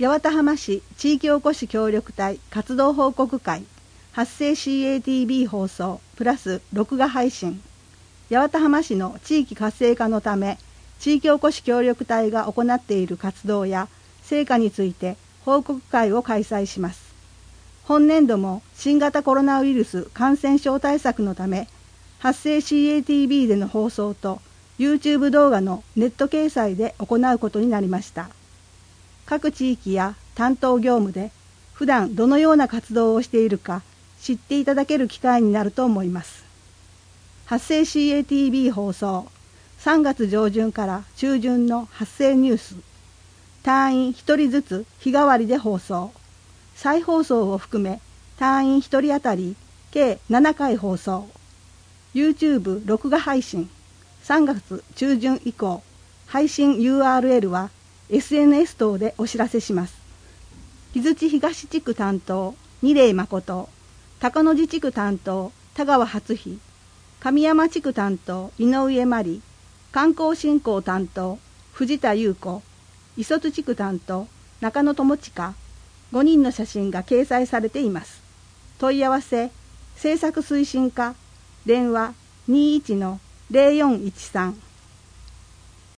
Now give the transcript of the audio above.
八幡浜市地域おこし協力隊活動報告会発生 CATV 放送プラス録画配信。八幡浜市の地域活性化のため地域おこし協力隊が行っている活動や成果について報告会を開催します。本年度も新型コロナウイルス感染症対策のため発生 CATV での放送と YouTube 動画のネット掲載で行うことになりました。各地域や担当業務で普段どのような活動をしているか知っていただける機会になると思います。発生 CATV 放送3月上旬から中旬の発生ニュース、隊員1人ずつ日替わりで放送、再放送を含め隊員1人当たり計7回放送、YouTube 録画配信、3月中旬以降、配信 URL は SNS 等でお知らせします。木槌東地区担当二礼誠、高野寺地区担当田川初日、神山地区担当井上真理、観光振興担当藤田優子、磯津地区担当中野智親、5人の写真が掲載されています。問い合わせ制作推進課電話 21-0413